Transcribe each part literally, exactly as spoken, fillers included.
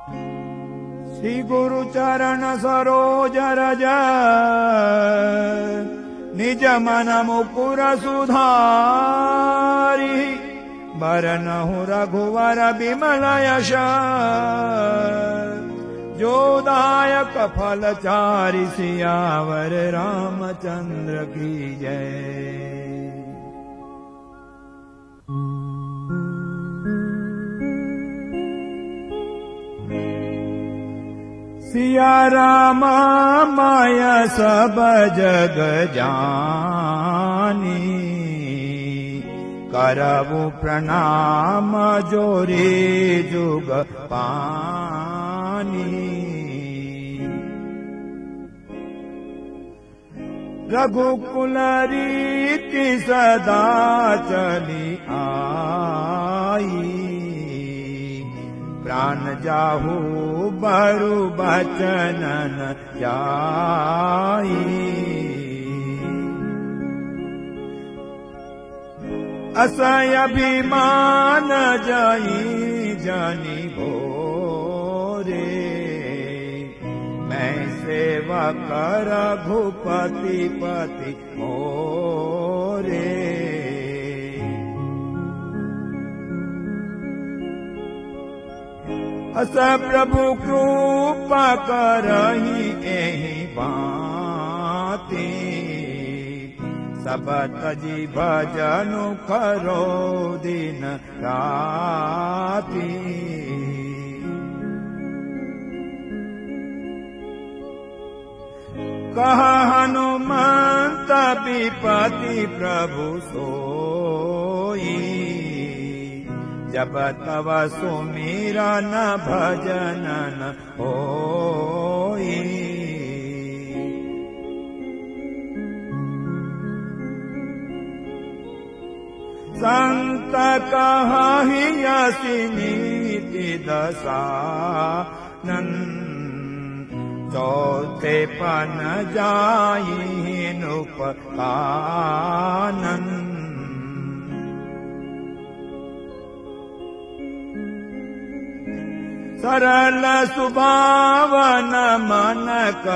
श्री गुरु चरण सरोज रज निज मन मुकुर सुधारी बरनहु रघुवर बिमल यश जो दायक फल चारि सियावर रामचंद्र की जय। सिया राम माय सब जग जानी करबु प्रणाम जोरे जुग पानी। रघुकुल रीति सदा चली आई प्राण जाहु बरु बचनन जाई। असय अभिमान जई जनि भोरे मैं सेवक रघुपति पति मोरे। अस प्रभु कृपा करहि एहि बाती सब तजी भजनु करो दिन राती। कह हनुमंत विपति प्रभु सोई जब तव सुमिरन भजन होई। संत कहहि यसी नीति दसानन चौथे पन जाई नुपकानन। सरल सुभावन मन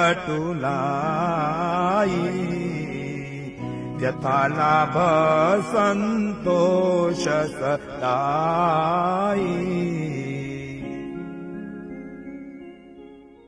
कटुलाई यथा लाभ संतोष सदाई।